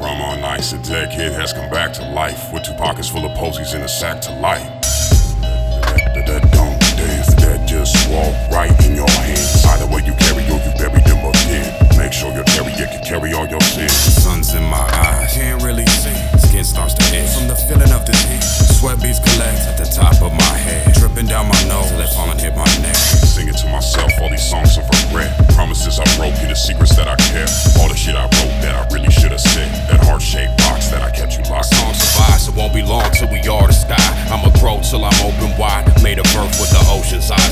rum on ice. A dead kid has come back to life with 2 pockets full of posies in a sack to light. The dead don't dance, the dead just walk right in your hands. Either way you carry or you bury them again. Make sure your carrier can carry all your sins. The sun's in my eyes, can't really see. Skin starts to itch from the feeling of disease. Sweat beads collect at the top of my head, dripping down my nose till they fall and hit my neck. Singing to myself all these songs of regret. Promises I broke, hidden secrets that I kept. All the shit I wrote that I really should have said. That heart-shaped box that I kept you locked in. Song survives, it won't be long till we are the sky. I'ma grow till I'm open wide, made of earth with the ocean's eyes.